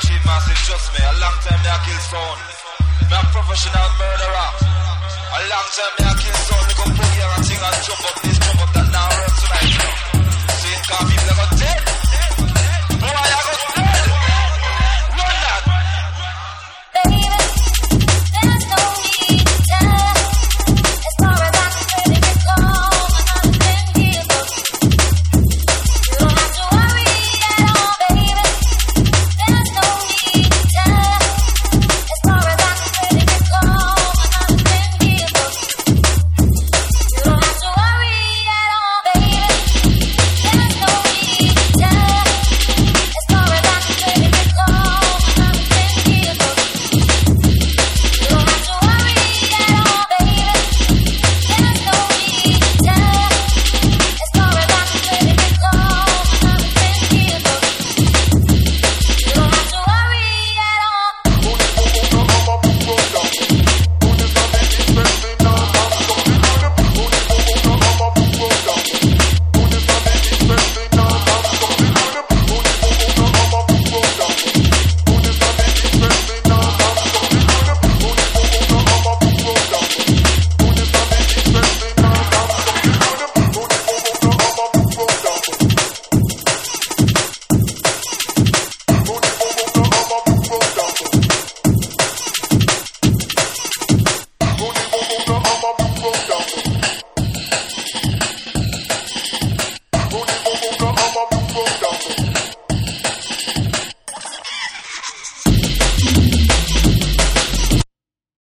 achieve massive, trust me. A long time they kill sound. Me a professional murderer. A long time they kill sound. Me go put here and sing and jump up the